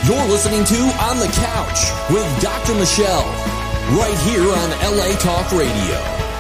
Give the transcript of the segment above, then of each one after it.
You're listening to On the Couch with Dr. Michelle, right here on LA Talk Radio.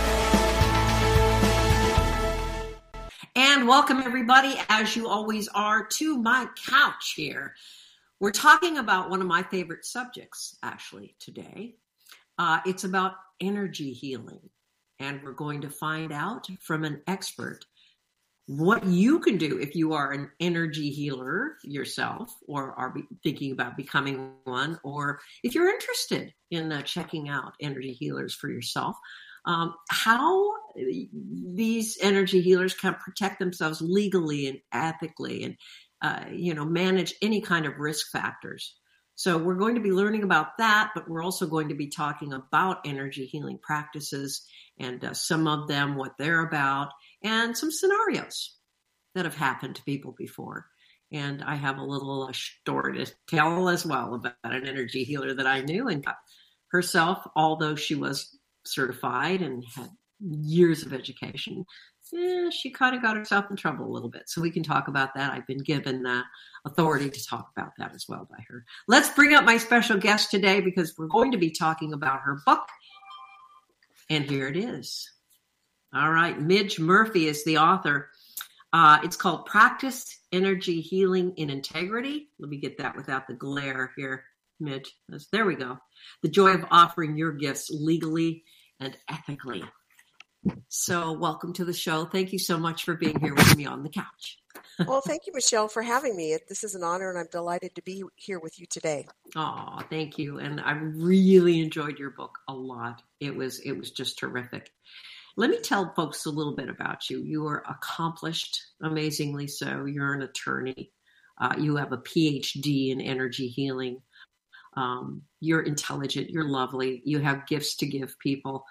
And welcome everybody, as you always are, to my couch here. We're talking about one of my favorite subjects, actually, today. It's about energy healing. And we're going to find out from an expert what you can do if you are an energy healer yourself or are thinking about becoming one, or if you're interested in checking out energy healers for yourself, how these energy healers can protect themselves legally and ethically and, manage any kind of risk factors. So we're going to be learning about that, but we're also going to be talking about energy healing practices and some of them, what they're about, and some scenarios that have happened to people before. And I have a little story to tell as well about an energy healer that I knew and got herself, although she was certified and had years of education, she kind of got herself in trouble a little bit. So we can talk about that. I've been given authority to talk about that as well by her. Let's bring up my special guest today because we're going to be talking about her book. And here it is. All right. Midge Murphy is the author. It's called Practice Energy Healing in Integrity. Let me get that without the glare here, Midge. There we go. The joy of offering your gifts legally and ethically. So welcome to the show. Thank you so much for being here with me on the couch. Well, thank you, Michelle, for having me. This is an honor, and I'm delighted to be here with you today. Oh, thank you. And I really enjoyed your book a lot. It was just terrific. Let me tell folks a little bit about you. You are accomplished, amazingly so. You're an attorney. You have a PhD in energy healing. You're intelligent. You're lovely. You have gifts to give people.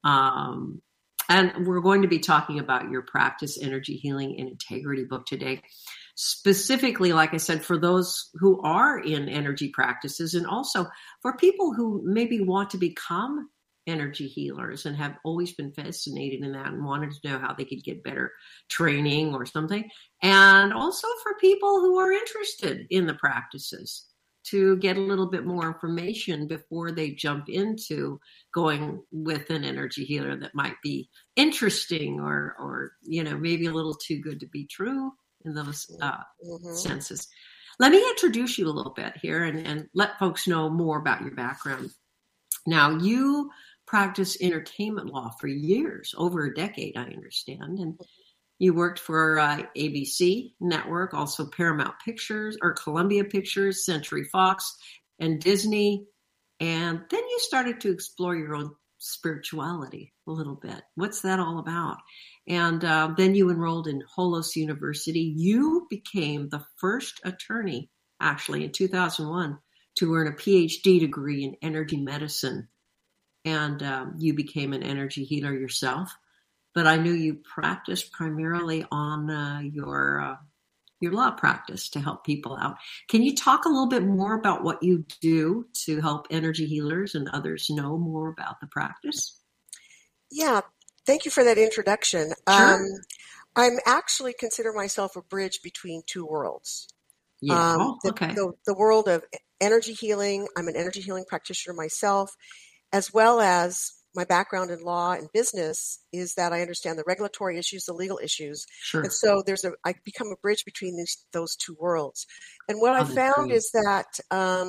And we're going to be talking about your Practice Energy Healing and Integrity book today. Specifically, like I said, for those who are in energy practices and also for people who maybe want to become energy healers and have always been fascinated in that and wanted to know how they could get better training or something. And also for people who are interested in the practices to get a little bit more information before they jump into going with an energy healer that might be interesting or maybe a little too good to be true in those senses. Let me introduce you a little bit here and let folks know more about your background. Now, you practiced entertainment law for years, over a decade, I understand, and you worked for ABC Network, also Paramount Pictures or Columbia Pictures, Century Fox, and Disney. And then you started to explore your own spirituality a little bit. What's that all about? And then you enrolled in Holos University. You became the first attorney, actually, in 2001 to earn a PhD degree in energy medicine. And you became an energy healer yourself. But I knew you practiced primarily on your law practice to help people out. Can you talk a little bit more about what you do to help energy healers and others know more about the practice? Yeah, thank you for that introduction. Sure. I'm actually consider myself a bridge between two worlds. Yeah. Okay. The world of energy healing. I'm an energy healing practitioner myself, as well as my background in law and business is that I understand the regulatory issues, the legal issues. Sure. And so I become a bridge between those two worlds. And what I found is that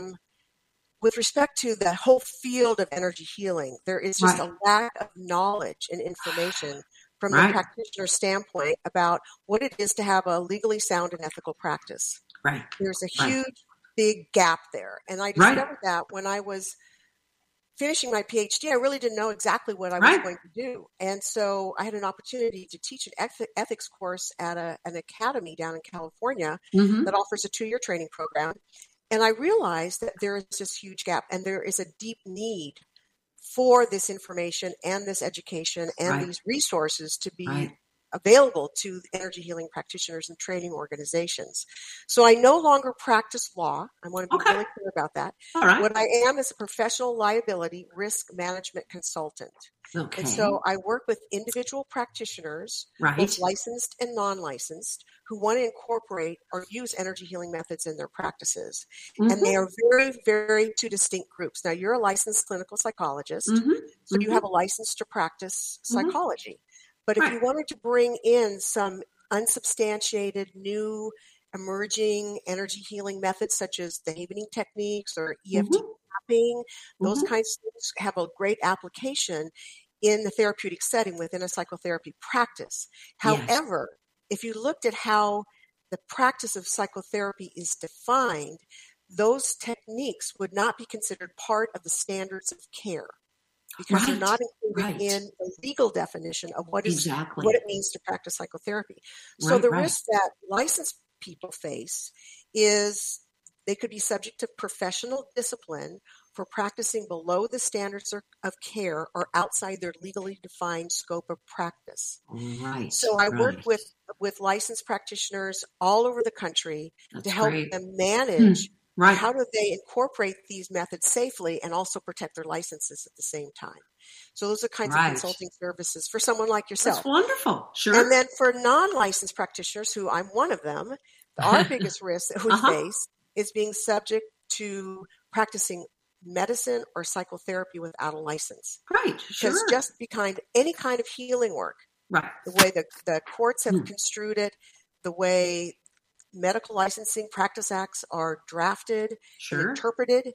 with respect to the whole field of energy healing, there is just a lack of knowledge and information from the practitioner standpoint about what it is to have a legally sound and ethical practice. Right. There's a huge, big gap there. And I discovered that when I was finishing my PhD, I really didn't know exactly what I was going to do. And so I had an opportunity to teach an ethics course at an academy down in California that offers a 2-year training program. And I realized that there is this huge gap and there is a deep need for this information and this education and these resources to be available to energy healing practitioners and training organizations. So I no longer practice law. I want to be really clear about that. All right. What I am is a professional liability risk management consultant. Okay. And so I work with individual practitioners, both licensed and non-licensed, who want to incorporate or use energy healing methods in their practices. Mm-hmm. And they are very, very two distinct groups. Now, you're a licensed clinical psychologist, so you have a license to practice psychology. But if you wanted to bring in some unsubstantiated, new, emerging energy healing methods, such as the Havening techniques or EFT tapping, those kinds of things have a great application in the therapeutic setting within a psychotherapy practice. However, if you looked at how the practice of psychotherapy is defined, those techniques would not be considered part of the standards of care, because they're not included in the legal definition of what it means to practice psychotherapy. So the risk that licensed people face is they could be subject to professional discipline for practicing below the standards of care or outside their legally defined scope of practice. So I work with licensed practitioners all over the country to help them manage how do they incorporate these methods safely and also protect their licenses at the same time. So those are kinds of consulting services for someone like yourself. That's wonderful. Sure. And then for non-licensed practitioners, who I'm one of them, our biggest risk that we face is being subject to practicing medicine or psychotherapy without a license. Because just behind any kind of healing work, the way the courts have construed it, the way medical licensing practice acts are drafted and interpreted,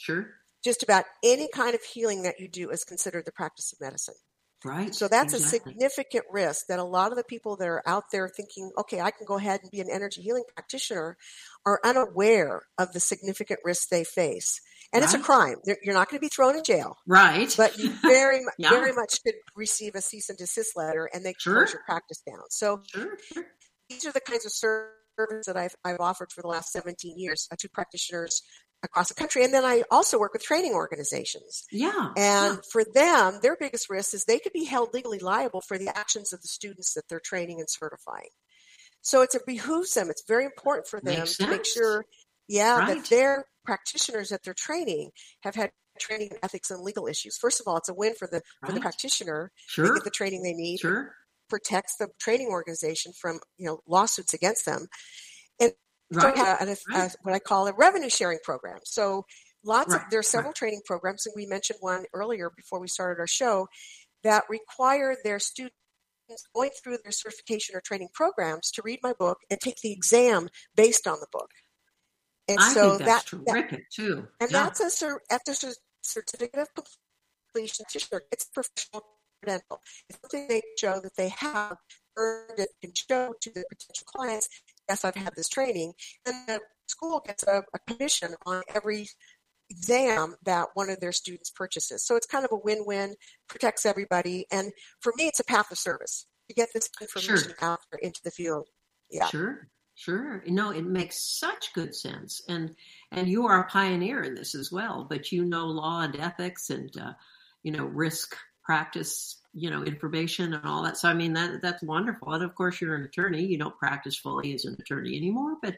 just about any kind of healing that you do is considered the practice of medicine. So that's a significant risk that a lot of the people that are out there thinking, okay, I can go ahead and be an energy healing practitioner, are unaware of the significant risks they face. And it's a crime. You're not going to be thrown in jail. But you very much could receive a cease and desist letter and they close your practice down. So these are the kinds of services that I've offered for the last 17 years to practitioners across the country. And then I also work with training organizations. And for them, their biggest risk is they could be held legally liable for the actions of the students that they're training and certifying. So it behooves them. It's very important for them to make sure, that their practitioners that they're training have had training in ethics and legal issues. First of all, it's a win for the practitioner. They get the training they need. Protects the training organization from lawsuits against them. And what I call a revenue sharing program. So there are several training programs, and we mentioned one earlier before we started our show, that require their students going through their certification or training programs to read my book and take the exam based on the book. And I think that's terrific too. And that's a certificate of completion. It's professional credential. It's something they show that they have earned and can show to their potential clients. Yes, I've had this training. And the school gets a commission on every exam that one of their students purchases. So it's kind of a win-win, protects everybody. And for me, it's a path of service to get this information out there into the field. Sure. It makes such good sense. And you are a pioneer in this as well, but law and ethics and, risk practice, information and all that. So, I mean, that's wonderful. And of course, you're an attorney. You don't practice fully as an attorney anymore, but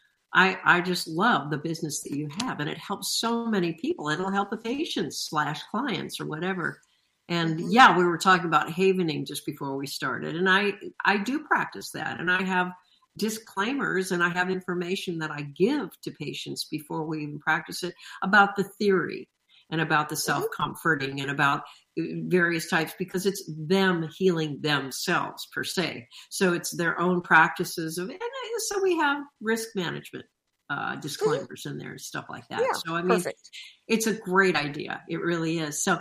I just love the business that you have, and it helps so many people. It'll help the patients / clients or whatever. And we were talking about havening just before we started. And I do practice that, and I have disclaimers and I have information that I give to patients before we even practice it about the theory and about the self-comforting and about various types, because it's them healing themselves per se. So it's their own practices and so we have risk management disclaimers in there and stuff like that. So I mean, it's a great idea. It really is. So,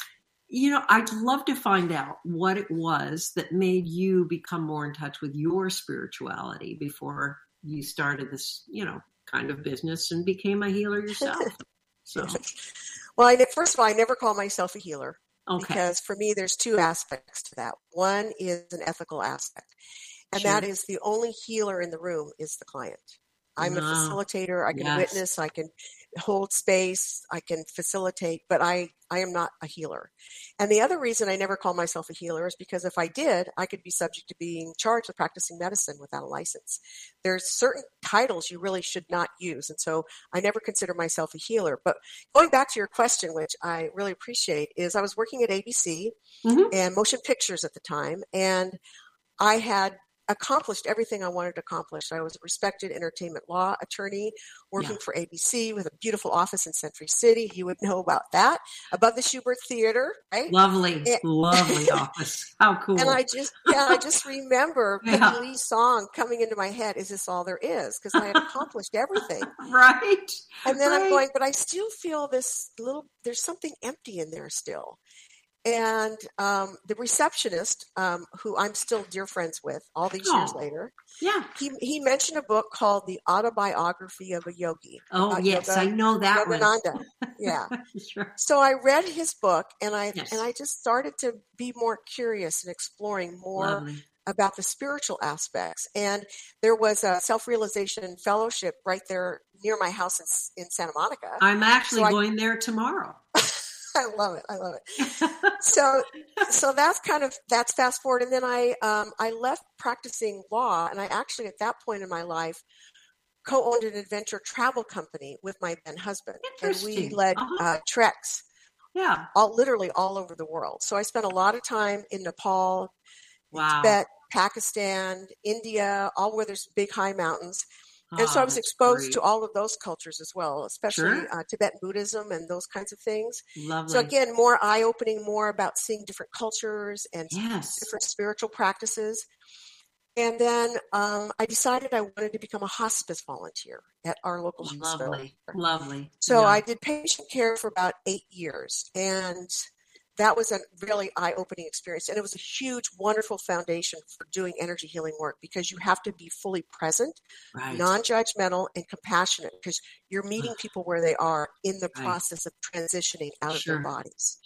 I'd love to find out what it was that made you become more in touch with your spirituality before you started this, kind of business and became a healer yourself. So, well, first of all, I never call myself a healer. Because for me, there's two aspects to that. One is an ethical aspect, and that is the only healer in the room is the client. I'm a facilitator. I can witness. I can hold space, I can facilitate, but I am not a healer. And the other reason I never call myself a healer is because if I did, I could be subject to being charged with practicing medicine without a license. There's certain titles you really should not use. And so I never consider myself a healer. But going back to your question, which I really appreciate, is I was working at ABC and Motion Pictures at the time, and I had accomplished everything I wanted to accomplish. I was a respected entertainment law attorney working for ABC with a beautiful office in Century City. You would know about that. Above the Shubert Theater, right? Lovely office. How cool. And I just remember Peggy Lee's song coming into my head, "Is This All There Is?" Because I had accomplished everything. Right. And then I'm going, but I still feel there's something empty in there still. And the receptionist, who I'm still dear friends with all these years later, he mentioned a book called The Autobiography of a Yogi. Oh, yes, I know that Yogananda. one. Yeah. Sure. So I read his book, and I just started to be more curious and exploring more about the spiritual aspects. And there was a self-realization fellowship right there near my house in Santa Monica. I'm actually going there tomorrow. I love it. So that's fast forward. And then I left practicing law, and I actually at that point in my life co-owned an adventure travel company with my then husband, and we led treks, literally all over the world. So I spent a lot of time in Nepal, Tibet, Pakistan, India, all where there's big high mountains. And so I was exposed to all of those cultures as well, especially Tibetan Buddhism and those kinds of things. Lovely. So again, more eye-opening, more about seeing different cultures and different spiritual practices. And then I decided I wanted to become a hospice volunteer at our local hospital. Lovely. So I did patient care for about 8 years, and that was a really eye-opening experience. And it was a huge, wonderful foundation for doing energy healing work, because you have to be fully present, non-judgmental, and compassionate, because you're meeting people where they are in the process of transitioning out of their bodies.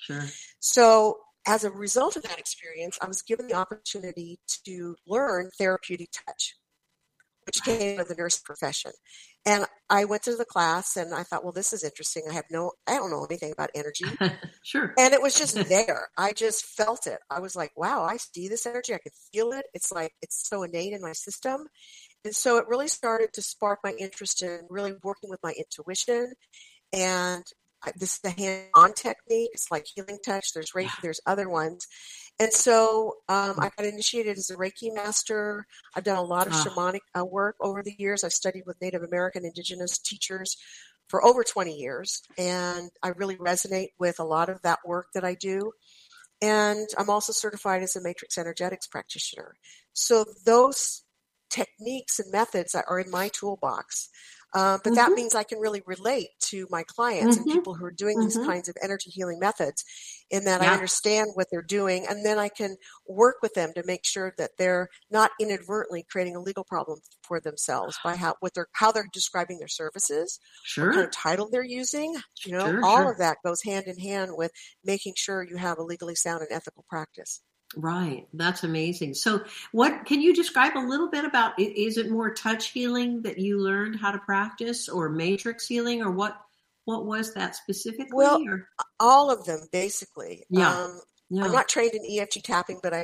So as a result of that experience, I was given the opportunity to learn therapeutic touch, which came with the nurse profession. And I went to the class, and I thought, well, this is interesting. I don't know anything about energy. And it was just there. I just felt it. I was like, wow, I see this energy. I can feel it. It's like, it's so innate in my system. And so it really started to spark my interest in really working with my intuition. And this is the hand-on technique. It's like healing touch. There's Reiki. There's other ones. And so I got initiated as a Reiki master. I've done a lot of shamanic work over the years. I've studied with Native American indigenous teachers for over 20 years. And I really resonate with a lot of that work that I do. And I'm also certified as a matrix energetics practitioner. So those techniques and methods are in my toolbox. But that means I can really relate to my clients and people who are doing these kinds of energy healing methods, in that I understand what they're doing, and then I can work with them to make sure that they're not inadvertently creating a legal problem for themselves by how they're describing their services, what kind of title they're using. All of that goes hand in hand with making sure you have a legally sound and ethical practice. Right. That's amazing. So can you describe a little bit about, is it more touch healing that you learned how to practice, or matrix healing, or what was that specifically? Well, all of them basically. I'm not trained in EFT tapping, but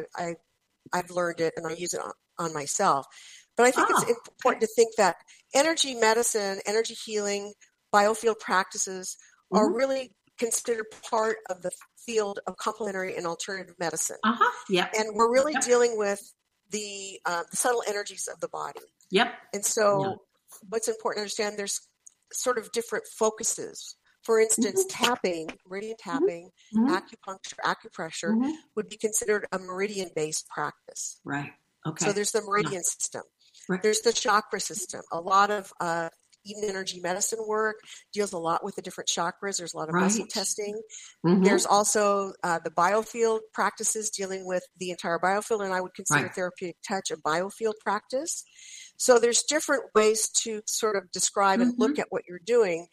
I've learned it and I use it on myself. But I think it's important to think that energy medicine, energy healing, biofield practices are really considered part of the field of complementary and alternative medicine. And we're really dealing with the subtle energies of the body. And so what's important to understand, there's sort of different focuses. For instance, tapping, meridian tapping, acupuncture, acupressure would be considered a meridian-based practice. So there's the meridian system. There's the chakra system. A lot of Eden energy medicine work deals a lot with the different chakras. There's a lot of muscle testing. There's also the biofield practices dealing with the entire biofield, and I would consider therapeutic touch a biofield practice. So there's different ways to sort of describe and look at what you're doing.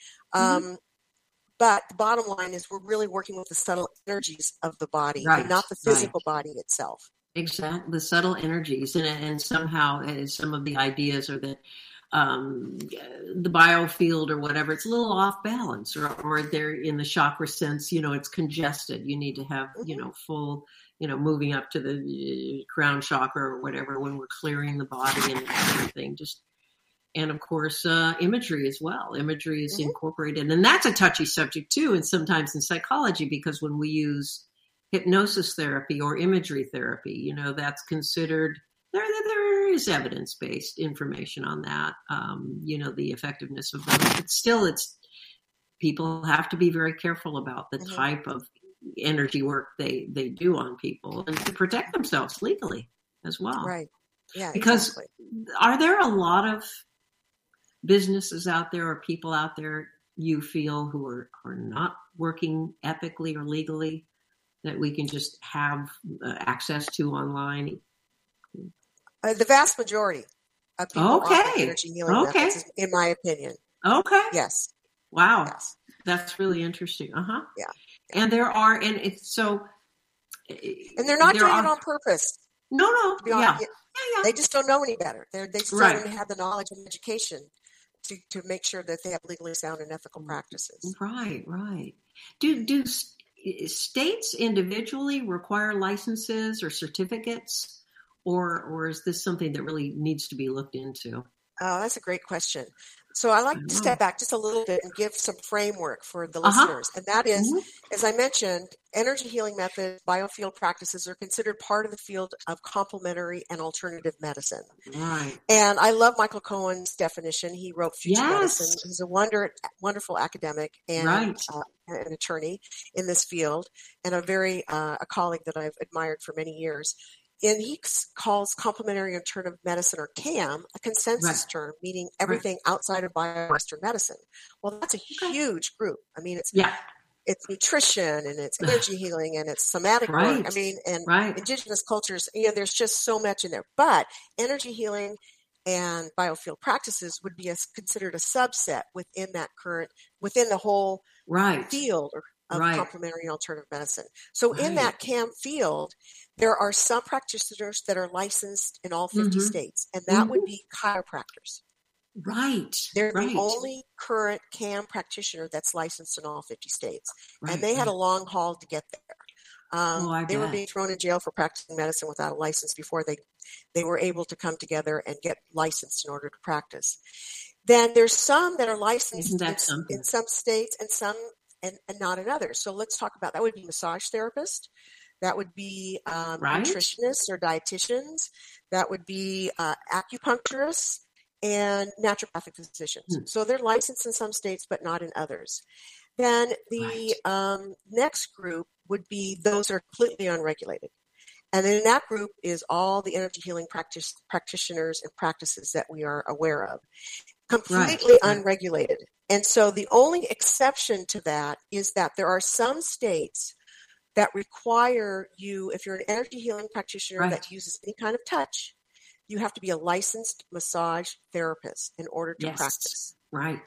But the bottom line is we're really working with the subtle energies of the body and not the physical body itself. Exactly. The subtle energies. And somehow some of the ideas are that the biofield or whatever, it's a little off balance, or they're in the chakra sense, it's congested. You need to have, full, moving up to the crown chakra or whatever when we're clearing the body and everything. And of course, imagery as well. Imagery is incorporated. And that's a touchy subject too, and sometimes in psychology, because when we use hypnosis therapy or imagery therapy, that's considered, there is evidence-based information on that, the effectiveness of them. But still, people have to be very careful about the type of energy work they do on people, and to protect themselves legally as well. Right. Yeah. Because are there a lot of businesses out there or people out there you feel who are not working ethically or legally that we can just have access to online? The vast majority of people offer energy healing methods, in my opinion. Okay. Yes. Wow. Yes. That's really interesting. Yeah. And there are, and it's so. And they're not doing it on purpose. No. Yeah. They just don't know any better. They just don't have the knowledge and education to make sure that they have legally sound and ethical practices. Right. Do states individually require licenses or certificates, or is this something that really needs to be looked into? Oh, that's a great question. So I like to step back just a little bit and give some framework for the listeners. And that is, as I mentioned, energy healing methods, biofield practices are considered part of the field of complementary and alternative medicine. Right. And I love Michael Cohen's definition. He wrote Future Medicine. He's a wonderful academic and an attorney in this field, and a colleague that I've admired for many years. And he calls complementary alternative medicine, or CAM, a consensus term, meaning everything outside of bio-Western medicine. Well, that's a huge group. I mean, it's nutrition, and it's energy healing, and it's somatic work. I mean, and indigenous cultures, there's just so much in there. But energy healing and biofield practices would be considered a subset within the whole field of complementary and alternative medicine. So in that CAM field, there are some practitioners that are licensed in all 50 states, and that would be chiropractors. Right. They're the only current CAM practitioner that's licensed in all 50 states. And they had a long haul to get there. They were being thrown in jail for practicing medicine without a license before they were able to come together and get licensed in order to practice. Then there's some that are licensed in some states and some and not in others. So let's talk about that. Would be massage therapists. That would be nutritionists or dietitians. That would be acupuncturists and naturopathic physicians. So they're licensed in some states, but not in others. Then the next group would be those that are completely unregulated. And then in that group is all the energy healing practitioners and practices that we are aware of. Completely unregulated. And so the only exception to that is that there are some states that require you, if you're an energy healing practitioner that uses any kind of touch, you have to be a licensed massage therapist in order to practice. Right.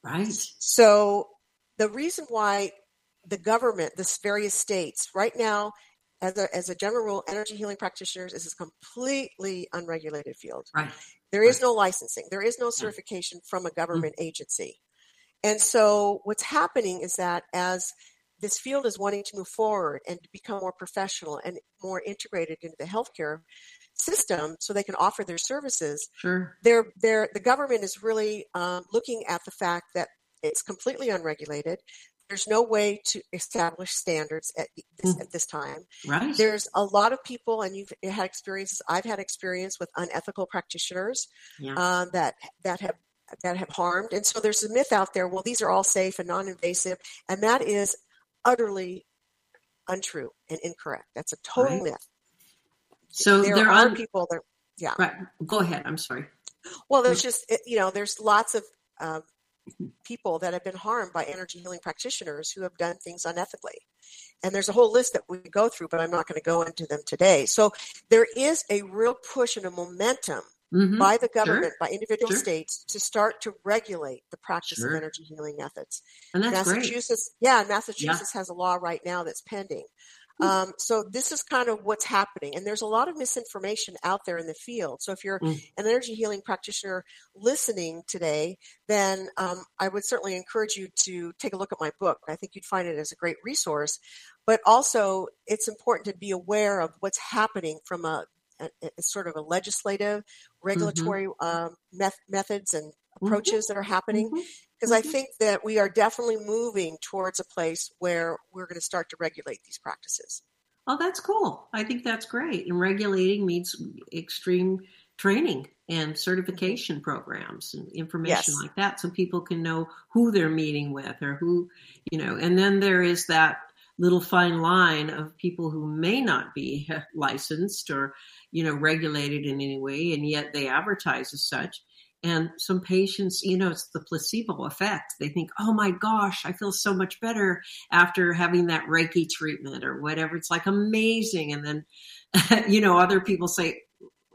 So the reason why the government, the various states, right now, as a general rule, energy healing practitioners is a completely unregulated field. Right. There is no licensing. There is no certification from a government agency. And so what's happening is that as this field is wanting to move forward and to become more professional and more integrated into the healthcare system so they can offer their services, the government is really looking at the fact that it's completely unregulated. There's no way to establish standards at this time. Right. There's a lot of people, and you've had experiences. I've had experience with unethical practitioners that have harmed. And so there's a myth out there, well, these are all safe and non-invasive. And that is utterly untrue and incorrect. That's a total myth. So there are people that, Right. Go ahead. I'm sorry. Well, there's just, there's lots of people that have been harmed by energy healing practitioners who have done things unethically. And there's a whole list that we go through, but I'm not going to go into them today. So there is a real push and a momentum by the government, by individual states, to start to regulate the practice of energy healing methods. And that's Massachusetts, great. Massachusetts has a law right now that's pending. So this is kind of what's happening. And there's a lot of misinformation out there in the field. So if you're an energy healing practitioner listening today, then I would certainly encourage you to take a look at my book. I think you'd find it as a great resource. But also, it's important to be aware of what's happening from a sort of a legislative, regulatory methods and approaches that are happening. Because I think that we are definitely moving towards a place where we're going to start to regulate these practices. Oh, that's cool. I think that's great. And regulating means extreme training and certification programs and information like that, so people can know who they're meeting with or who, and then there is that little fine line of people who may not be licensed or, regulated in any way, and yet they advertise as such. And some patients, it's the placebo effect. They think, oh my gosh, I feel so much better after having that Reiki treatment or whatever. It's like amazing. And then, other people say,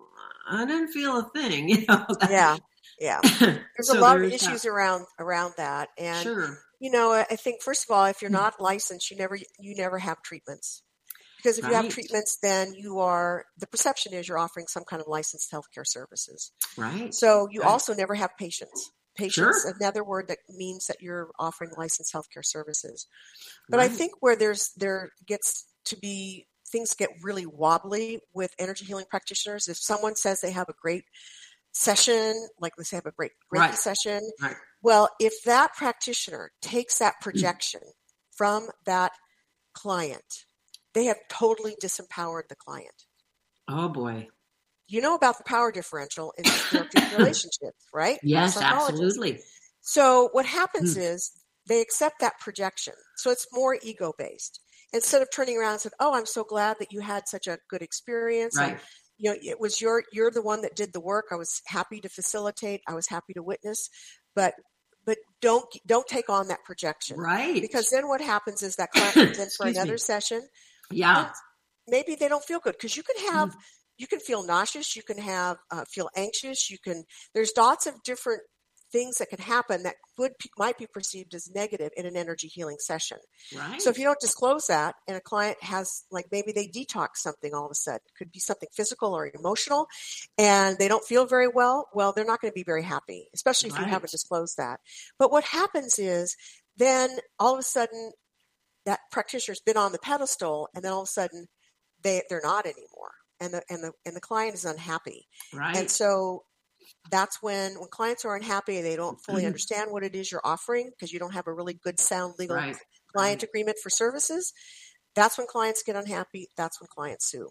I didn't feel a thing. Yeah. There's a lot of issues around that. And, sure. I think, first of all, if you're not licensed, you never have treatments. Because if you have treatments, then the perception is you're offering some kind of licensed healthcare services. Right. So you also never have patients. Patients, sure. Another word that means that you're offering licensed healthcare services. But I think where there gets to be, things get really wobbly with energy healing practitioners. If someone says they have a great session, like let's say have a great Reiki session, well, if that practitioner takes that projection from that client, they have totally disempowered the client. Oh, boy. You know about the power differential in therapeutic relationships, right? Yes, absolutely. So what happens is they accept that projection. So it's more ego-based. Instead of turning around and saying, oh, I'm so glad that you had such a good experience. Right. And, it was you're the one that did the work. I was happy to facilitate. I was happy to witness. But don't take on that projection. Right. Because then what happens is that client comes in for another session. Yeah. Maybe they don't feel good because you can feel nauseous, you can feel anxious, there's lots of different things that can happen that might be perceived as negative in an energy healing session. Right. So if you don't disclose that and a client has, like, maybe they detox something all of a sudden, it could be something physical or emotional, and they don't feel very well, they're not going to be very happy, especially if you haven't disclosed that. But what happens is then all of a sudden that practitioner's been on the pedestal, and then all of a sudden they're not anymore, and the client is unhappy. Right. And so that's when clients are unhappy, they don't fully understand what it is you're offering because you don't have a really good sound legal client agreement for services. That's when clients get unhappy. That's when clients sue.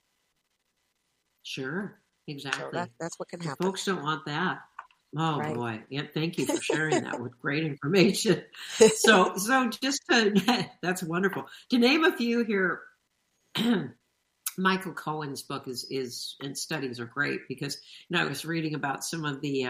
Sure, exactly. So that's what can happen. Folks don't want that. Oh, boy. Yeah, thank you for sharing that with great information. So just that's wonderful. To name a few here, Michael Cohen's book is and studies are great because, I was reading about some of the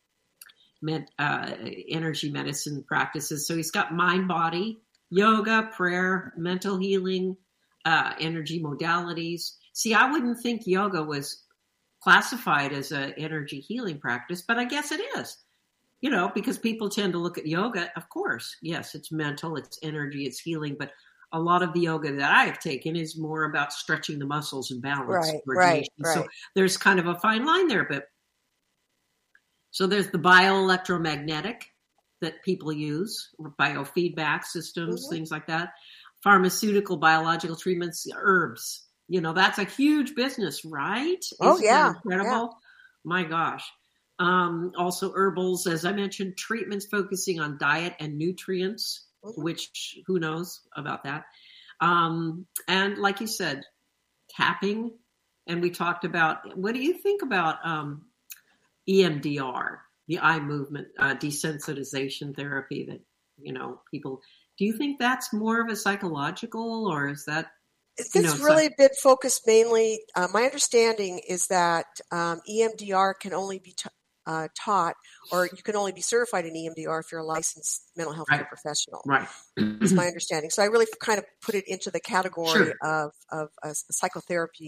energy medicine practices. So he's got mind, body, yoga, prayer, mental healing, energy modalities. See, I wouldn't think yoga was classified as an energy healing practice, but I guess it is, because people tend to look at yoga. Of course, yes, it's mental, it's energy, it's healing, but a lot of the yoga that I have taken is more about stretching the muscles and balance. Right. So there's kind of a fine line there, but so there's the bioelectromagnetic that people use, biofeedback systems, things like that, pharmaceutical, biological treatments, herbs. That's a huge business, right? Isn't that incredible? Yeah. My gosh. Also herbals, as I mentioned, treatments focusing on diet and nutrients, which who knows about that. And like you said, tapping. And we talked about, what do you think about EMDR, the eye movement desensitization therapy that, people, do you think that's more of a psychological, or is that, it's really been focused mainly, my understanding is that EMDR can only be taught, or you can only be certified in EMDR if you're a licensed mental health care professional. Right. Is my understanding. So I really kind of put it into the category of a psychotherapy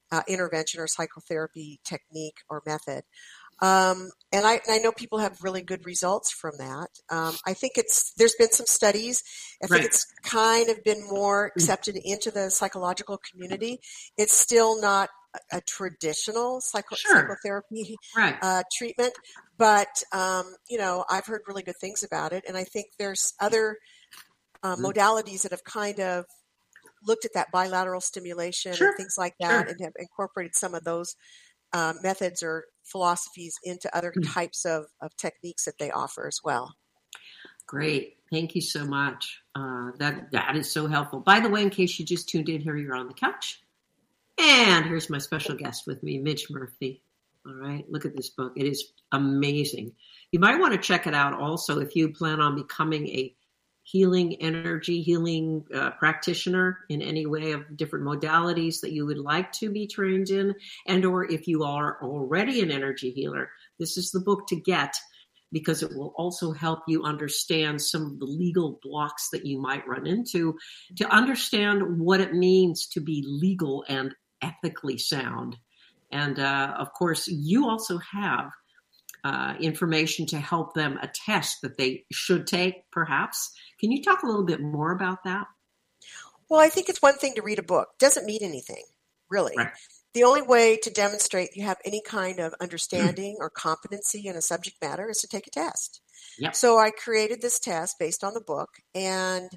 intervention or psychotherapy technique or method. And I know people have really good results from that. I think there's been some studies. I think it's kind of been more accepted into the psychological community. It's still not a traditional psychotherapy treatment, but I've heard really good things about it, and I think there's other modalities that have kind of looked at that bilateral stimulation and things like that, and have incorporated some of those methods or philosophies into other types of techniques that they offer as well. Great. Thank you so much. That is so helpful. By the way, in case you just tuned in here, you're on the couch. And here's my special guest with me, Mitch Murphy. All right. Look at this book. It is amazing. You might want to check it out also if you plan on becoming a energy healing practitioner in any way of different modalities that you would like to be trained in, and or if you are already an energy healer, this is the book to get, because it will also help you understand some of the legal blocks that you might run into, to understand what it means to be legal and ethically sound. And of course, you also have information to help them attest that they should take, perhaps. Can you talk a little bit more about that? Well, I think it's one thing to read a book. It doesn't mean anything, really. Right. The only way to demonstrate you have any kind of understanding or competency in a subject matter is to take a test. Yep. So I created this test based on the book, and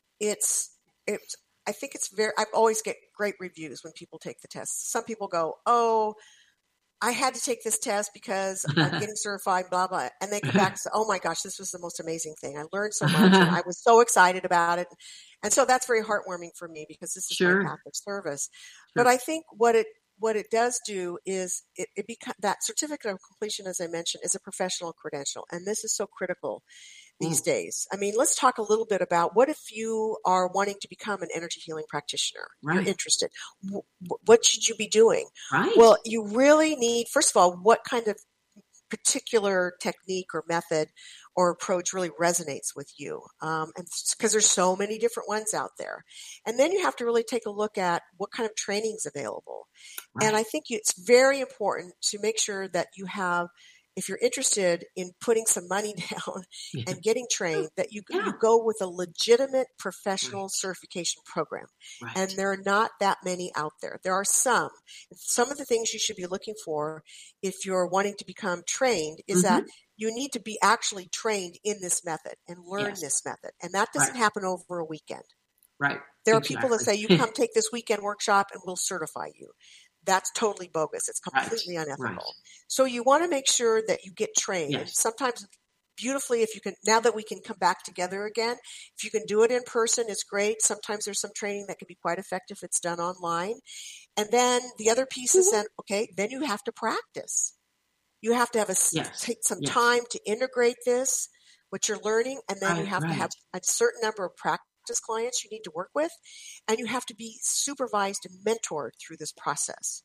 I think I always get great reviews when people take the test. Some people go, "Oh, I had to take this test because I'm getting certified, blah, blah." And they come back and say, "Oh my gosh, this was the most amazing thing. I learned so much and I was so excited about it." And so that's very heartwarming for me because this is my path of service. But I think what it does do is it that certificate of completion, as I mentioned, is a professional credential. And this is so critical these days. I mean, let's talk a little bit about what if you are wanting to become an energy healing practitioner. You're interested. What should you be doing? Well, you really need, first of all, what kind of particular technique or method or approach really resonates with you. And because there's so many different ones out there. And then you have to really take a look at what kind of training is available. And I think it's very important to make sure that you have, if you're interested in putting some money down and getting trained, that you go with a legitimate professional certification program. And there are not that many out there. There are some. Some of the things you should be looking for if you're wanting to become trained is that you need to be actually trained in this method and learn this method. And that doesn't happen over a weekend. There are people that say, "You come take this weekend workshop and we'll certify you." That's totally bogus. It's completely unethical. So you want to make sure that you get trained. And sometimes beautifully, if you can, now that we can come back together again, if you can do it in person, it's great. Sometimes there's some training that can be quite effective if it's done online. And then the other piece is then you have to practice. You have to have take some time to integrate this, what you're learning, and then you have to have a certain number of practice clients you need to work with, and you have to be supervised and mentored through this process.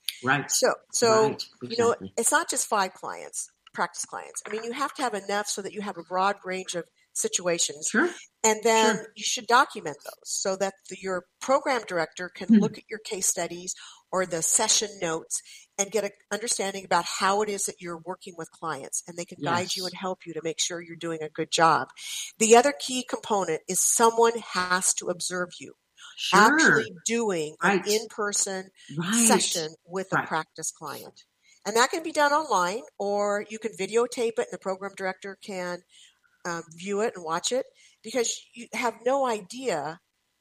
So you know, it's not just 5 clients, practice clients. I mean, you have to have enough so that you have a broad range of situations, and then you should document those so that your program director can look at your case studies or the session notes and get an understanding about how it is that you're working with clients, and they can guide you and help you to make sure you're doing a good job. The other key component is someone has to observe you actually doing an in-person session with a practice client. And that can be done online, or you can videotape it and the program director can view it and watch it, because you have no idea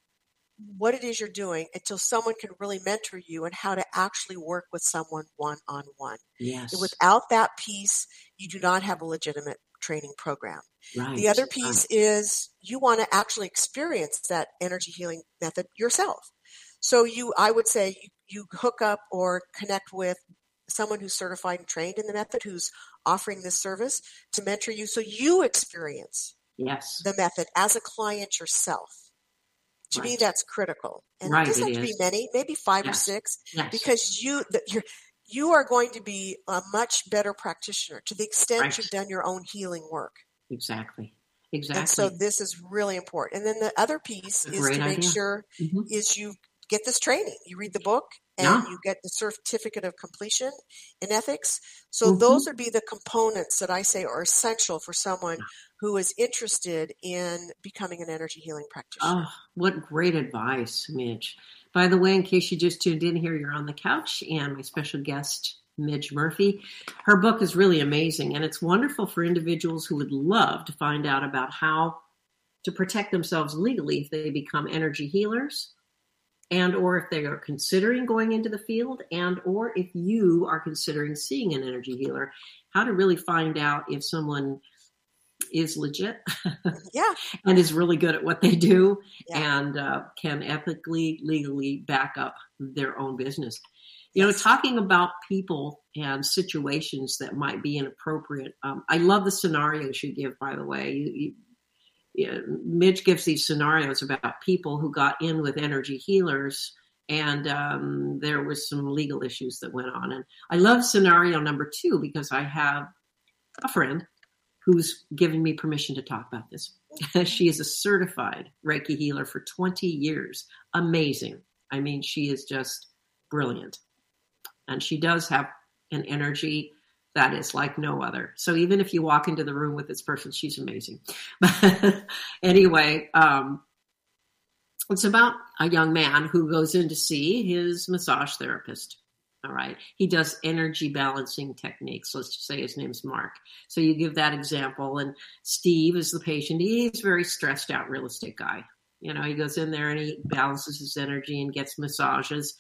what it is you're doing until someone can really mentor you and how to actually work with someone one-on-one. And without that piece, you do not have a legitimate training program. The other piece is you want to actually experience that energy healing method yourself. So I would say you hook up or connect with someone who's certified and trained in the method, who's offering this service to mentor you, so you experience the method as a client yourself. To me, that's critical. And it doesn't have to be many, maybe 5 or 6, because you are going to be a much better practitioner to the extent you've done your own healing work. Exactly. And so this is really important. And then the other piece is to make sure is you get this training. You read the book and you get the certificate of completion in ethics. So those would be the components that I say are essential for someone who is interested in becoming an energy healing practitioner. Oh, what great advice, Midge. By the way, in case you just tuned in here, you're on the couch, and my special guest, Midge Murphy. Her book is really amazing, and it's wonderful for individuals who would love to find out about how to protect themselves legally if they become energy healers, and or if they are considering going into the field, and or if you are considering seeing an energy healer, how to really find out if someone is legit and is really good at what they do and can ethically, legally back up their own business. You know, talking about people and situations that might be inappropriate. I love the scenarios you give, by the way. Midge gives these scenarios about people who got in with energy healers, and there was some legal issues that went on. And I love scenario number 2 because I have a friend who's given me permission to talk about this. She is a certified Reiki healer for 20 years. Amazing. I mean, she is just brilliant. And she does have an energy that is like no other. So even if you walk into the room with this person, she's amazing. But anyway, it's about a young man who goes in to see his massage therapist. All right. He does energy balancing techniques. Let's just say his name's Mark. So you give that example. And Steve is the patient. He's a very stressed out real estate guy. You know, he goes in there and he balances his energy and gets massages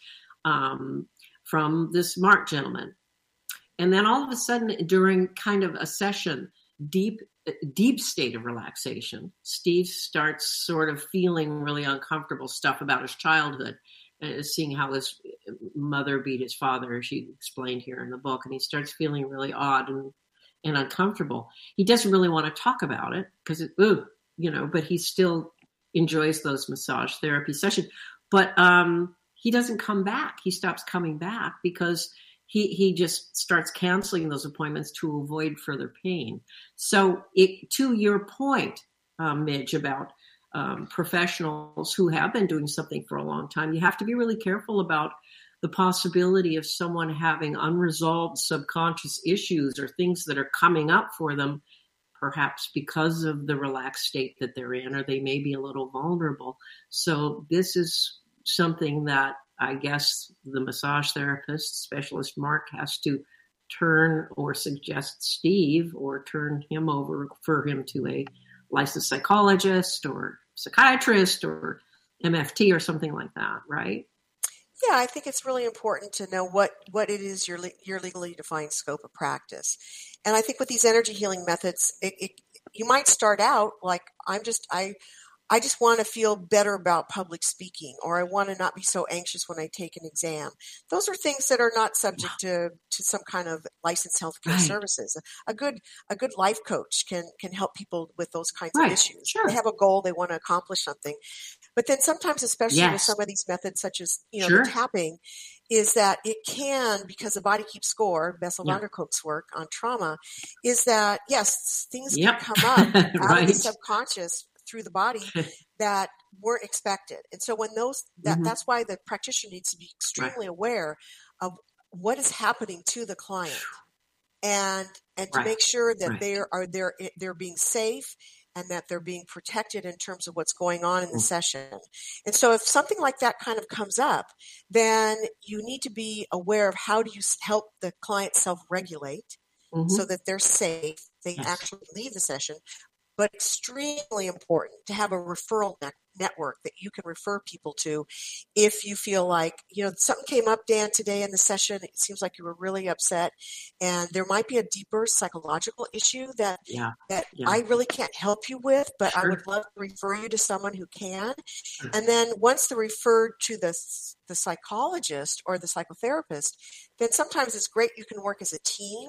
from this Mark gentleman. And then all of a sudden, during kind of a session, deep state of relaxation, Steve starts sort of feeling really uncomfortable stuff about his childhood, seeing how his mother beat his father, as she explained here in the book. And he starts feeling really odd and uncomfortable. He doesn't really want to talk about it because, but he still enjoys those massage therapy sessions. But he doesn't come back. He stops coming back because he just starts canceling those appointments to avoid further pain. So to your point, Midge, about professionals who have been doing something for a long time, you have to be really careful about the possibility of someone having unresolved subconscious issues or things that are coming up for them, perhaps because of the relaxed state that they're in, or they may be a little vulnerable. So this is something that I guess the massage therapist, specialist Mark, has to turn or suggest Steve or turn him over, refer him to a licensed psychologist or psychiatrist or MFT or something like that, right? Yeah, I think it's really important to know what it is your legally defined scope of practice. And I think with these energy healing methods, you might start out like, I just want to feel better about public speaking, or I want to not be so anxious when I take an exam. Those are things that are not subject to some kind of licensed healthcare services. A good life coach can help people with those kinds of issues. Sure. They have a goal, they want to accomplish something. But then sometimes, especially with some of these methods, such as the tapping, is that it can, because the body keeps score, Bessel van der Kolk's work on trauma, is that, yes, things can come up out of the subconscious through the body that weren't expected. And so when that's why the practitioner needs to be extremely aware of what is happening to the client and to make sure that they're being safe and that they're being protected in terms of what's going on in the session. And so if something like that kind of comes up, then you need to be aware of how do you help the client self-regulate so that they're safe, they actually leave the session. But extremely important to have a referral network that you can refer people to if you feel like, something came up, Dan, today in the session. It seems like you were really upset, and there might be a deeper psychological issue that I really can't help you with, but I would love to refer you to someone who can. And then once they're referred to the psychologist or the psychotherapist, then sometimes it's great you can work as a team.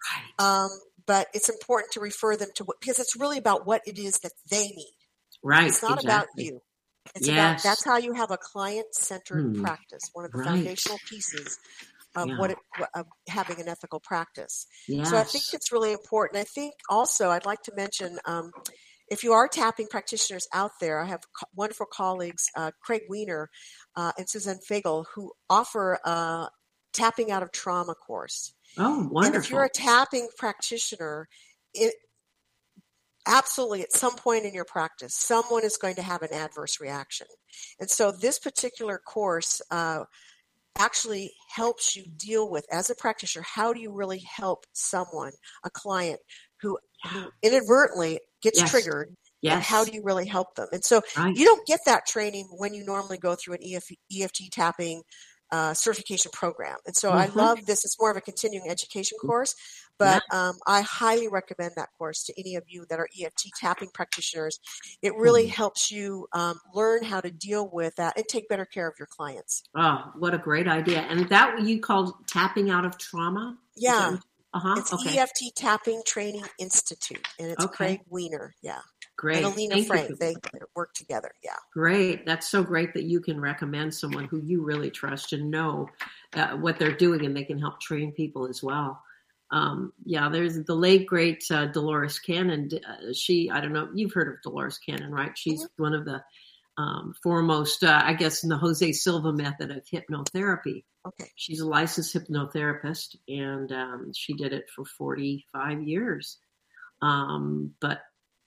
But it's important to refer them to because it's really about what it is that they need. Right. It's not about you. It's about, that's how you have a client-centered practice, one of the foundational pieces of of having an ethical practice. Yes. So I think it's really important. I think also I'd like to mention, if you are tapping practitioners out there, I have wonderful colleagues, Craig Weiner and Suzanne Fagel, who offer a tapping out of trauma course. Oh, wonderful. And if you're a tapping practitioner, absolutely, at some point in your practice, someone is going to have an adverse reaction. And so this particular course actually helps you deal with, as a practitioner, how do you really help someone, a client who inadvertently gets triggered, and how do you really help them? And so you don't get that training when you normally go through an EFT tapping certification program. And so I love this. It's more of a continuing education course, but I highly recommend that course to any of you that are EFT tapping practitioners. It really helps you learn how to deal with that and take better care of your clients. Oh, what a great idea. And that what you called tapping out of trauma? Yeah. It's EFT Tapping Training Institute, and it's Craig Weiner. Yeah. Great. And Alina Frank, they work together. Yeah. Great. That's so great that you can recommend someone who you really trust and know what they're doing, and they can help train people as well. There's the late, great Dolores Cannon. I don't know, you've heard of Dolores Cannon, right? She's one of the foremost, I guess, in the Jose Silva method of hypnotherapy. Okay. She's a licensed hypnotherapist, and she did it for 45 years. But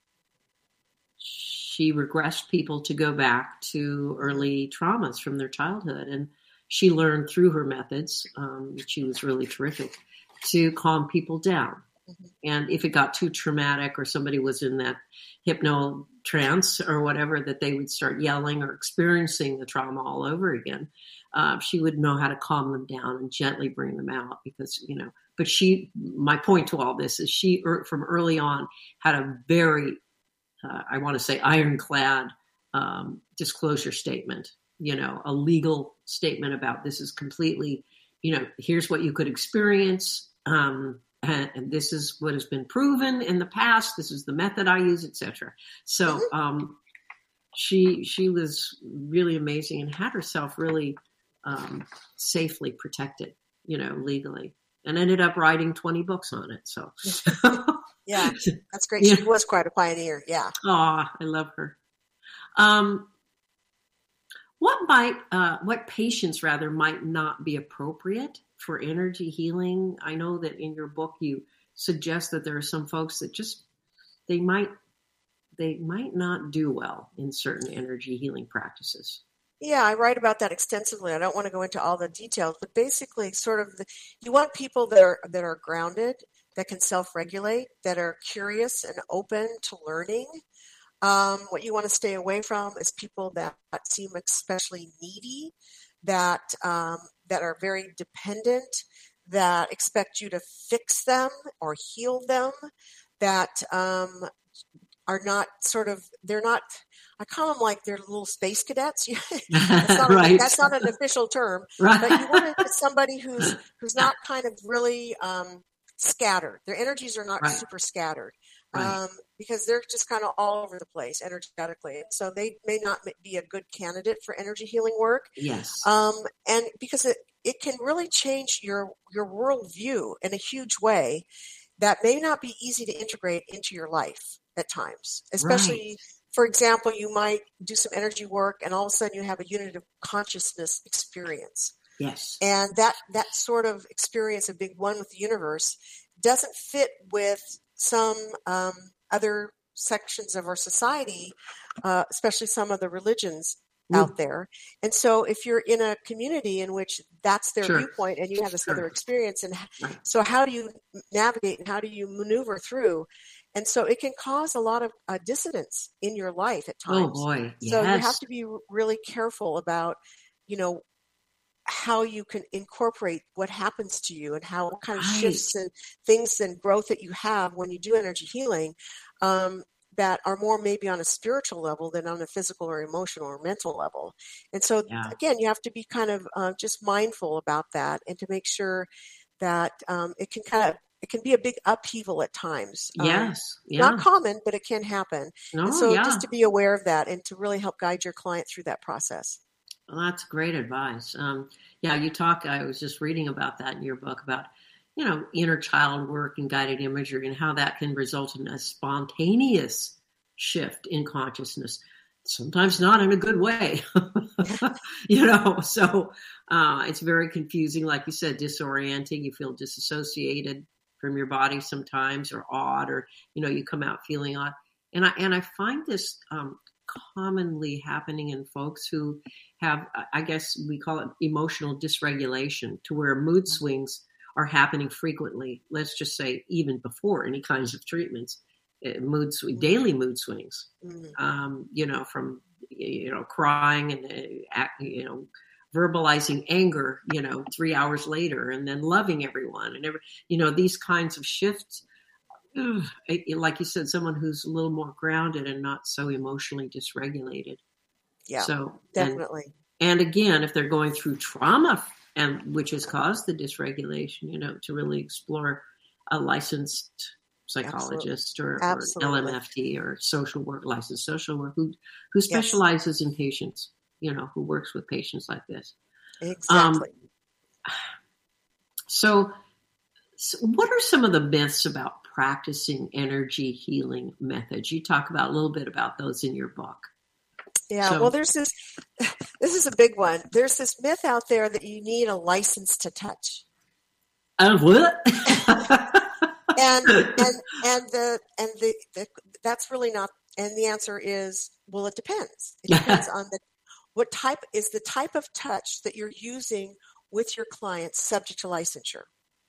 she regressed people to go back to early traumas from their childhood. And she learned through her methods, she was really terrific, to calm people down. And if it got too traumatic or somebody was in that hypno trance or whatever, that they would start yelling or experiencing the trauma all over again, she would know how to calm them down and gently bring them out because, but my point to all this is she, from early on, had a very, I want to say ironclad disclosure statement, a legal statement about this is completely, here's what you could experience. And this is what has been proven in the past. This is the method I use, etc. So she was really amazing and had herself really safely protected, legally, and ended up writing 20 books on it. So yeah, that's great. She was quite a pioneer. Yeah. Oh, I love her. What patients might not be appropriate for energy healing? I know that in your book you suggest that there are some folks that just they might not do well in certain energy healing practices. Yeah, I write about that extensively. I don't want to go into all the details, but basically you want people that are grounded, that can self-regulate, that are curious and open to learning. What you want to stay away from is people that seem especially needy, that are very dependent, that expect you to fix them or heal them, that are not they're not, I call them like they're little space cadets. That's not an official term, but you want to get somebody who's not kind of really scattered. Their energies are not super scattered. Because they're just kind of all over the place energetically. So they may not be a good candidate for energy healing work. Yes. And because it can really change your worldview in a huge way that may not be easy to integrate into your life at times. Especially, for example, you might do some energy work and all of a sudden you have a unit of consciousness experience. Yes. And that sort of experience of being one with the universe doesn't fit with some other sections of our society, especially some of the religions out there. And so if you're in a community in which that's their viewpoint and you have this other experience, and so how do you navigate and how do you maneuver through? And so it can cause a lot of dissonance in your life at times. Oh boy, yes. So you have to be really careful about, how you can incorporate what happens to you and what kind of shifts and things and growth that you have when you do energy healing that are more maybe on a spiritual level than on a physical or emotional or mental level. And so, again, you have to be kind of just mindful about that and to make sure that it can be a big upheaval at times. Yes. Not common, but it can happen. And so just to be aware of that and to really help guide your client through that process. Well, that's great advice. I was just reading about that in your book about, inner child work and guided imagery and how that can result in a spontaneous shift in consciousness. Sometimes not in a good way, so it's very confusing. Like you said, disorienting. You feel disassociated from your body sometimes, or odd, or, you come out feeling odd. And I find this commonly happening in folks who have, I guess we call it emotional dysregulation, to where mood swings are happening frequently. Let's just say even before any kinds of treatments. Daily mood swings, from, crying and, verbalizing anger, 3 hours later, and then loving everyone and these kinds of shifts. Like you said, someone who's a little more grounded and not so emotionally dysregulated. Yeah, so definitely. And again, if they're going through trauma, and which has caused the dysregulation, to really explore a licensed psychologist or LMFT or licensed social work who specializes in patients, who works with patients like this. Exactly. So what are some of the myths about practicing energy healing methods? You talk about a little bit about those in your book. Yeah, well, there's this is a big one. There's this myth out there that you need a license to touch. What? and that's really not. And the answer is, well, it depends. It depends on what type is the type of touch that you're using with your clients subject to licensure.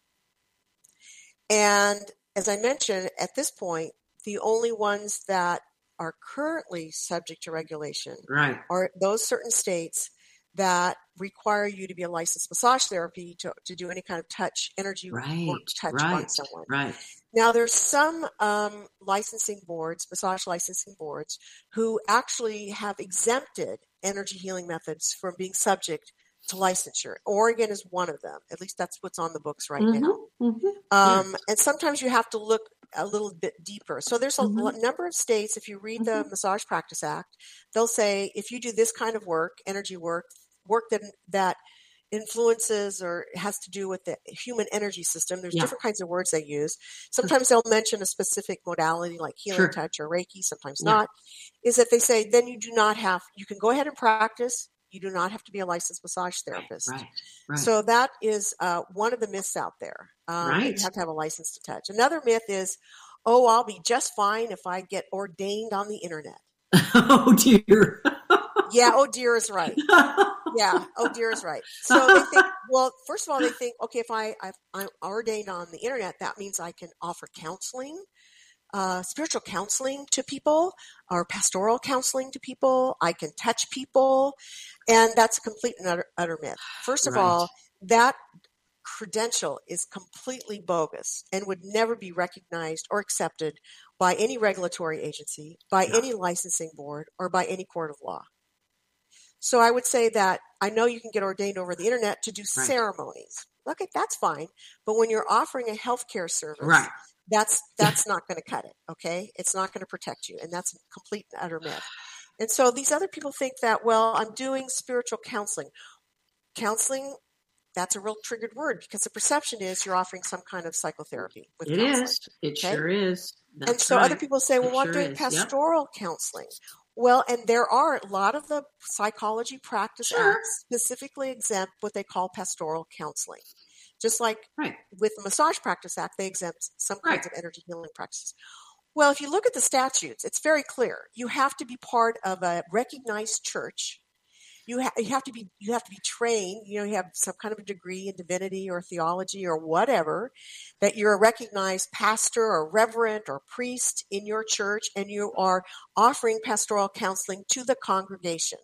And as I mentioned, at this point, the only ones that are currently subject to regulation are those certain states that require you to be a licensed massage therapy to do any kind of energy work touch on someone. Right. Now, there's some massage licensing boards, who actually have exempted energy healing methods from being subject to licensure. Oregon is one of them. At least that's what's on the books right now. Mm-hmm. And sometimes you have to look a little bit deeper. So there's a number of states, if you read the Massage Practice Act, they'll say if you do this kind of work, energy work that influences or has to do with the human energy system, there's different kinds of words they use. Sometimes they'll mention a specific modality like healing touch or Reiki, sometimes not, is that they say then you can go ahead and practice. You do not have to be a licensed massage therapist. Right. So that is one of the myths out there. You have to have a license to touch. Another myth is, I'll be just fine if I get ordained on the internet. Oh, dear. Yeah, oh, dear is right. Yeah, oh, dear is right. So they think, well, first of all, they think, okay, if I'm ordained on the internet, that means I can offer counseling. Spiritual counseling to people, or pastoral counseling to people. I can touch people, and that's a complete and utter myth. First of all, that credential is completely bogus and would never be recognized or accepted by any regulatory agency, by any licensing board, or by any court of law. So I would say that I know you can get ordained over the internet to do ceremonies. Okay, that's fine. But when you're offering a healthcare service, that's not going to cut it, okay? It's not going to protect you, and that's a complete and utter myth. And so these other people think that, well, I'm doing spiritual counseling. Counseling, that's a real triggered word, because the perception is you're offering some kind of psychotherapy with counseling. It sure is. That's and so other people say, well, I'm doing pastoral counseling. Well, and there are a lot of the Psychology Practice Acts specifically exempt what they call pastoral counseling. Just like with the Massage Practice Act, they exempt some kinds of energy healing practices. Well, if you look at the statutes, it's very clear. You have to be part of a recognized church. You have to be trained. You have some kind of a degree in divinity or theology or whatever, that you're a recognized pastor or reverend or priest in your church, and you are offering pastoral counseling to the congregation,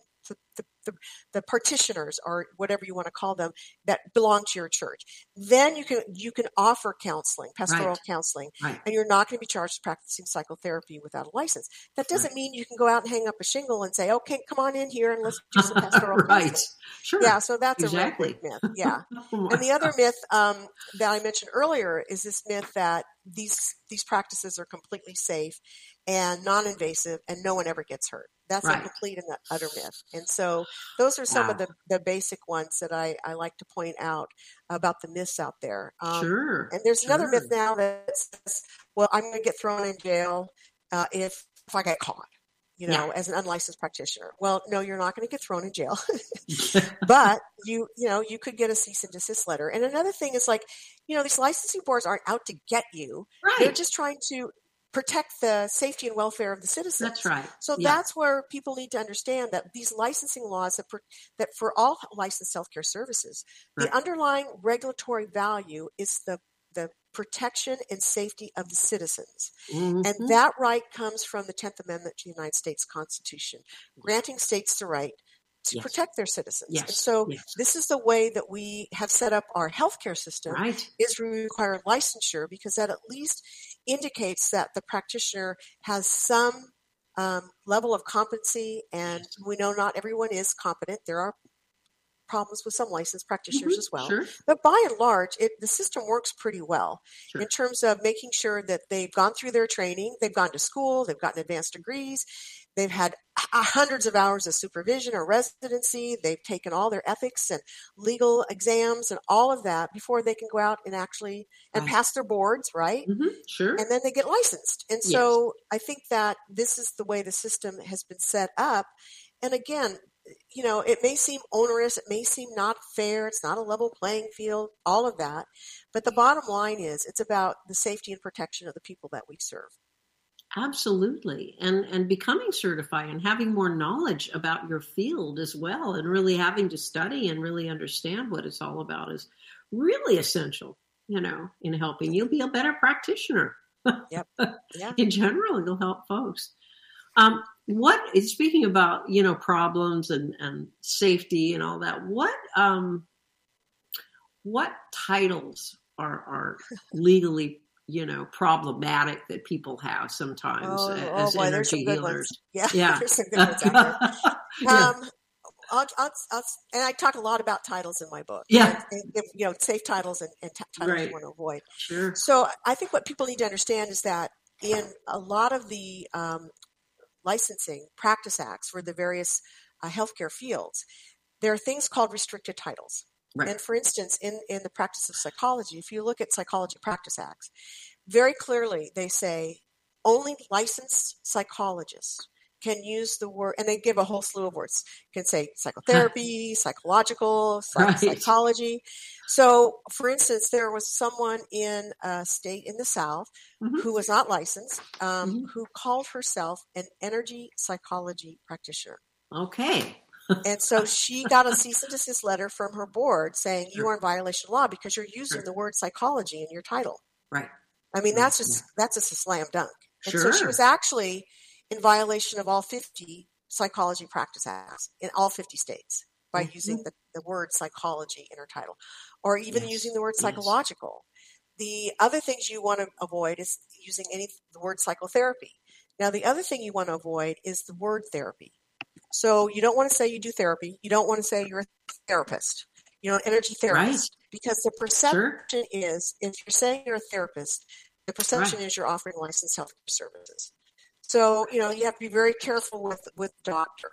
the practitioners, or whatever you want to call them, that belong to your church. Then you can offer counseling, pastoral counseling, and you're not going to be charged with practicing psychotherapy without a license. That doesn't mean you can go out and hang up a shingle and say, okay, come on in here and let's do some pastoral counseling. Yeah, so that's a real big myth. Yeah. And the other myth that I mentioned earlier is this myth that these practices are completely safe and non-invasive and no one ever gets hurt. That's a complete and utter myth. And so those are some of the basic ones that I like to point out about the myths out there. And there's another myth now that says, well, I'm going to get thrown in jail if if I get caught, as an unlicensed practitioner? Well, no, you're not going to get thrown in jail, but you could get a cease and desist letter. And another thing is these licensing boards aren't out to get you. Right. They're just trying to protect the safety and welfare of the citizens. That's right. So that's where people need to understand that these licensing laws that for all licensed healthcare services, the underlying regulatory value is the protection and safety of the citizens. Mm-hmm. And that right comes from the 10th Amendment to the United States Constitution, granting states the right to protect their citizens. Yes. And so this is the way that we have set up our healthcare system, is we require licensure, because that at least indicates that the practitioner has some level of competency, and we know not everyone is competent. There are problems with some licensed practitioners as well. Sure. But by and large, the system works pretty well in terms of making sure that they've gone through their training, they've gone to school, they've gotten advanced degrees, they've had hundreds of hours of supervision or residency, they've taken all their ethics and legal exams and all of that before they can go out and actually pass their boards, right? Mm-hmm. Sure. And then they get licensed. And so I think that this is the way the system has been set up. And again, it may seem onerous, it may seem not fair, it's not a level playing field, all of that. But the bottom line is it's about the safety and protection of the people that we serve. Absolutely. And becoming certified and having more knowledge about your field as well, and really having to study and really understand what it's all about is really essential, in helping you be a better practitioner. Yep. Yeah. In general, you'll help folks. Speaking about, problems and safety and all that, what titles are legally, problematic that people have sometimes as energy healers? There's some good ones out there. And I talk a lot about titles in my book. Yeah. And safe titles and titles you want to avoid. Sure. So I think what people need to understand is that in a lot of the licensing practice acts for the various healthcare fields, there are things called restricted titles. Right. And for instance, in the practice of psychology, if you look at psychology practice acts, very clearly they say only licensed psychologists can use the word, and they give a whole slew of words, can say psychotherapy, psychological, psychology. So, for instance, there was someone in a state in the South who was not licensed, who called herself an energy psychology practitioner. Okay. And so she got a cease and desist letter from her board saying you are in violation of law because you're using the word psychology in your title. Right. I mean, that's just a slam dunk. And so she was actually in violation of all 50 psychology practice acts in all 50 states by using the word psychology in her title, or even using the word psychological. The other things you want to avoid is using the word psychotherapy. Now, the other thing you want to avoid is the word therapy. So you don't want to say you do therapy. You don't want to say you're a therapist, an energy therapist, because the perception is, if you're saying you're a therapist, the perception is you're offering licensed health services. So, you have to be very careful with doctor.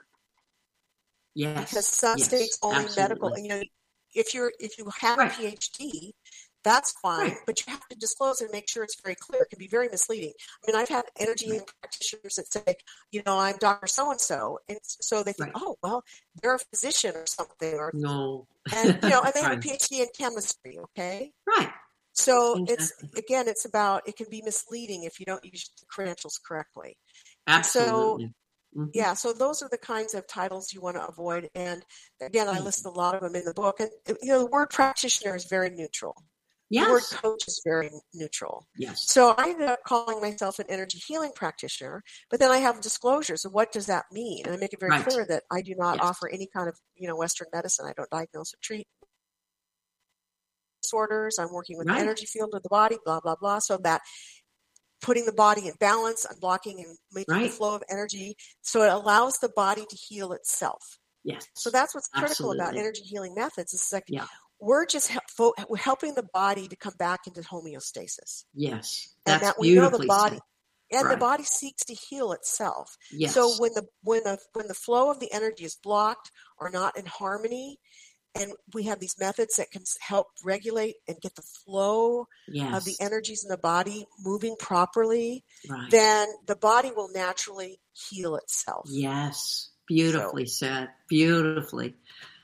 Yes. Because some states only medical, if you have a PhD, that's fine, but you have to disclose and make sure it's very clear. It can be very misleading. I mean, I've had energy practitioners that say, I'm Dr. So-and-so. And so they think, oh, well, they're a physician or something. No. And, and they have a PhD in chemistry, okay? Right. So it's about, it can be misleading if you don't use the credentials correctly. Absolutely. So, so those are the kinds of titles you want to avoid. And again, I list a lot of them in the book. And, the word practitioner is very neutral. Yes. The word coach is very neutral. Yes. So I ended up calling myself an energy healing practitioner, but then I have disclosures of what does that mean? And I make it very clear that I do not offer any kind of, Western medicine. I don't diagnose or treat disorders. I'm working with the energy field of the body, blah, blah, blah. So that putting the body in balance, unblocking and making the flow of energy. So it allows the body to heal itself. Yes. So that's what's critical about energy healing methods. It's like, we're just we're helping the body to come back into homeostasis. Yes. And that we know the body. And the body seeks to heal itself. Yes. So when the flow of the energy is blocked or not in harmony, And we have these methods that can help regulate and get the flow yes. of the energies in the body moving properly. Right. Then the body will naturally heal itself. Yes. Beautifully said. Beautifully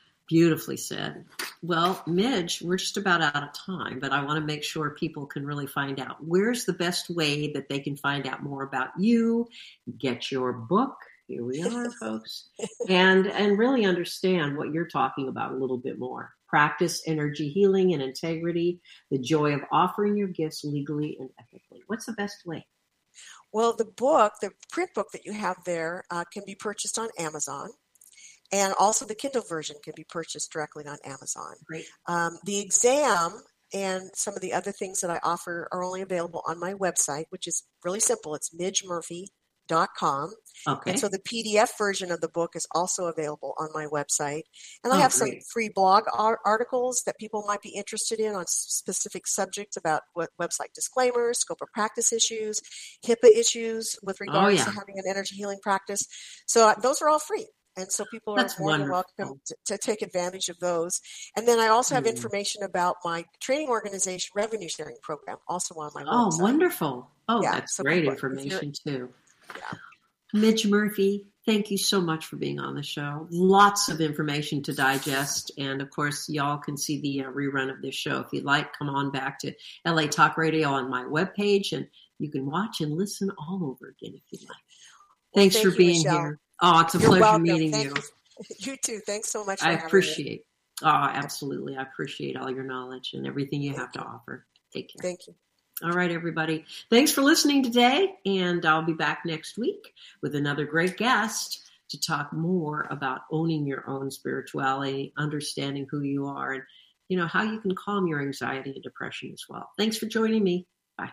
said. Well, Midge, we're just about out of time, but I want to make sure people can really find out where's the best way that they can find out more about you, get your book. Here we are, folks, and really understand what you're talking about a little bit more. Practice energy healing and integrity, the joy of offering your gifts legally and ethically. What's the best way? Well, the book, the print book that you have there can be purchased on Amazon. And also the Kindle version can be purchased directly on Amazon. Great. The exam and some of the other things that I offer are only available on my website, which is really simple. It's midgemurphy.com. Okay. And so the PDF version of the book is also available on my website. And I have some free blog articles that people might be interested in on specific subjects about what website disclaimers, scope of practice issues, HIPAA issues with regards to having an energy healing practice. So those are all free. And so people are more than welcome to take advantage of those. And then I also have information about my training organization revenue sharing program also on my website. Oh, wonderful. Oh, yeah, that's great information too. Yeah. Midge Murphy, thank you so much for being on the show. Lots of information to digest. And of course, y'all can see the rerun of this show. If you'd like, come on back to LA Talk Radio on my webpage and you can watch and listen all over again if you'd like. Thanks for being here. Oh, it's a pleasure meeting you. You too. Thanks so much for having me. I appreciate. Oh, absolutely. I appreciate all your knowledge and everything you have to offer. Take care. Thank you. All right, everybody. Thanks for listening today. And I'll be back next week with another great guest to talk more about owning your own spirituality, understanding who you are, and, you know, how you can calm your anxiety and depression as well. Thanks for joining me. Bye.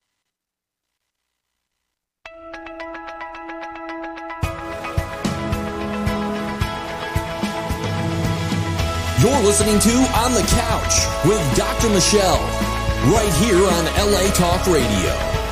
You're listening to On the Couch with Dr. Michelle, right here on LA Talk Radio.